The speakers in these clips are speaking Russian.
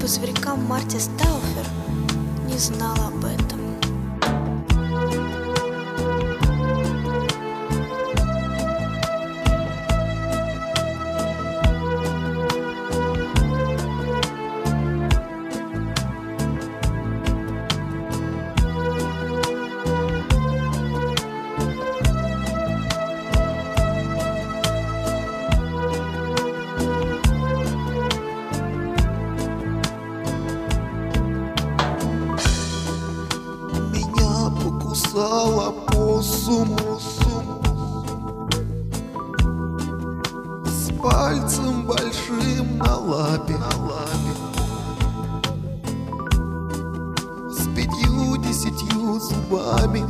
зверька Марти Стауфер не знал об этом. Опоссум с пальцем большим на лапе, с 50 зубами,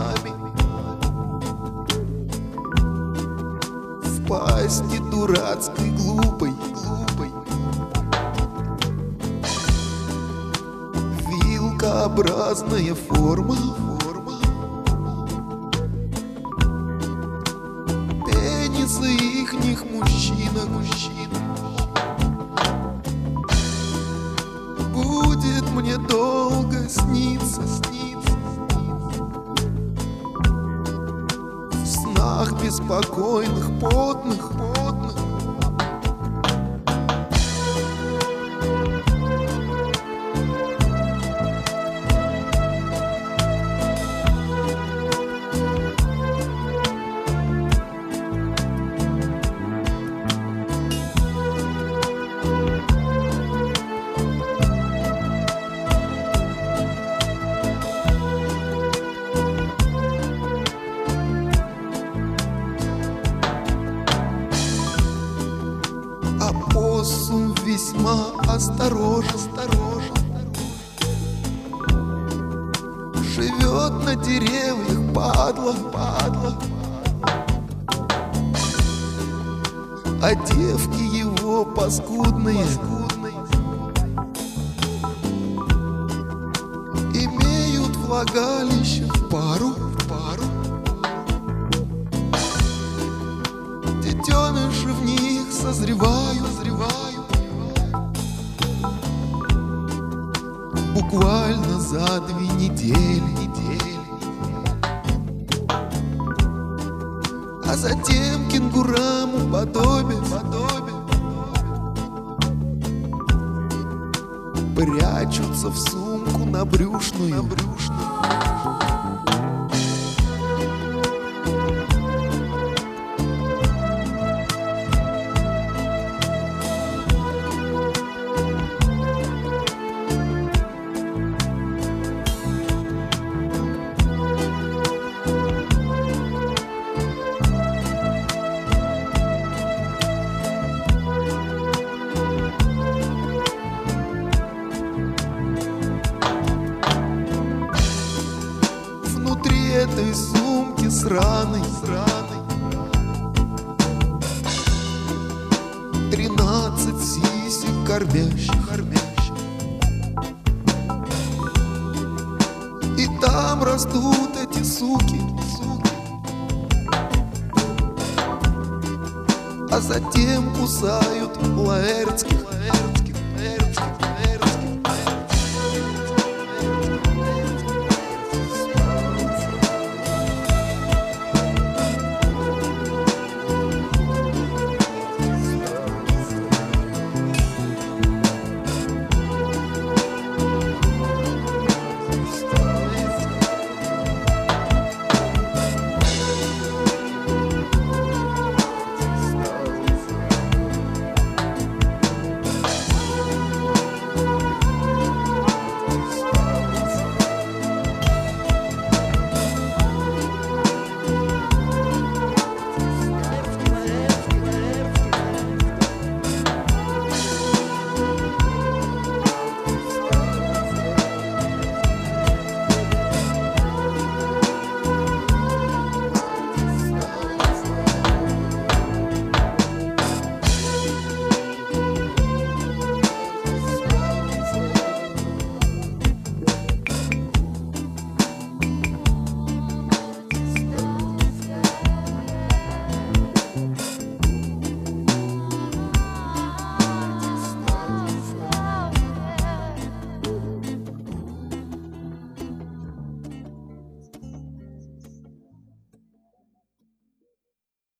в пасти дурацкой глупой, вилкообразная форма. Пенисы ихних мужчина будет мне долго сниться, в снах беспокойных, потных. Опоссум весьма осторожен, живет на деревьях, падла, а девки его паскудные имеют влагалище в пару. Детеныши в них созревают буквально за 2 недели. А затем кенгурам уподобят, прячутся в сумку набрюшную. Этой сумки сраной 13 сисек кормящих. И там растут эти суки, а затем кусают лаэртских.